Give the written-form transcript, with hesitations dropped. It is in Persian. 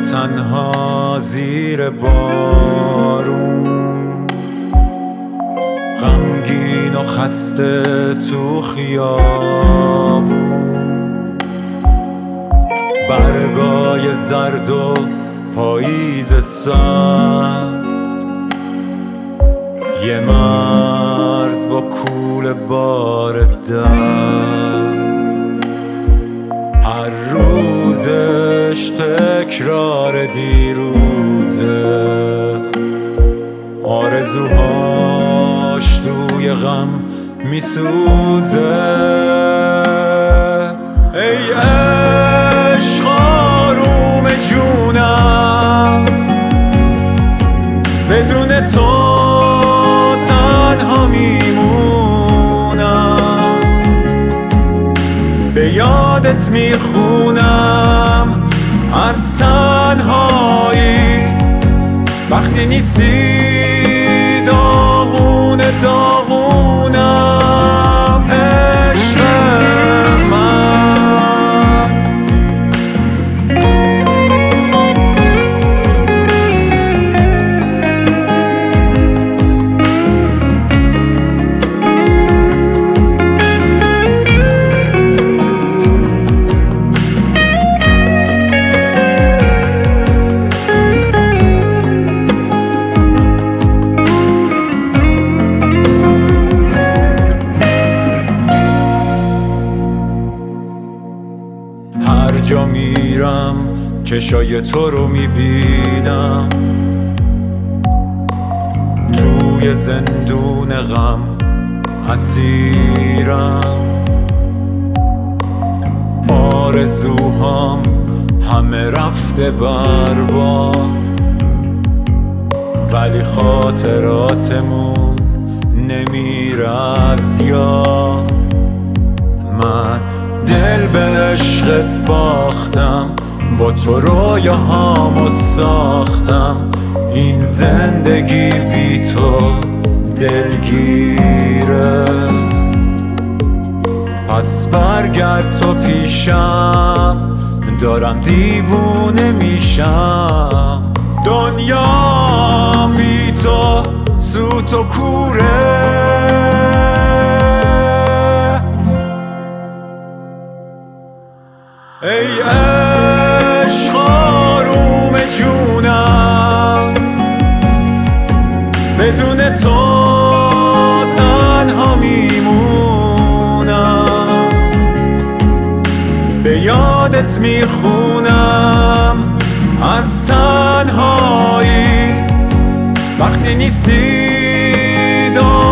تنها زیر بارون، غمگین و خسته تو خیابون، برگای زرد و پاییز سرد، یه مرد با کوله بار درد، هر روزش تکرار دیروزه، آرزوهاش توی غم میسوزه. ای عشق آروم جونم، بدون تو تنها میمونم، به یادت میخونم از تنهایی، وقتی نیستی داغونه داغونم عشق من. هر جا میرم چشای تو رو میبینم، توی زندون غم اسیرم، آرزوهام همه رفته برباد، ولی خاطراتمون نمیره از یاد. من دل به عشقت باختم، با تو رویاهامو ساختم، این زندگی بی تو دلگیره، پس برگرد تو پیشم، دارم دیوونه میشم، دنیا بی تو سوت و کوره. ای عشق آروم جونم، بدون تو تنها میمونم، به یادت میخونم از تنهایی، وقتی نیستی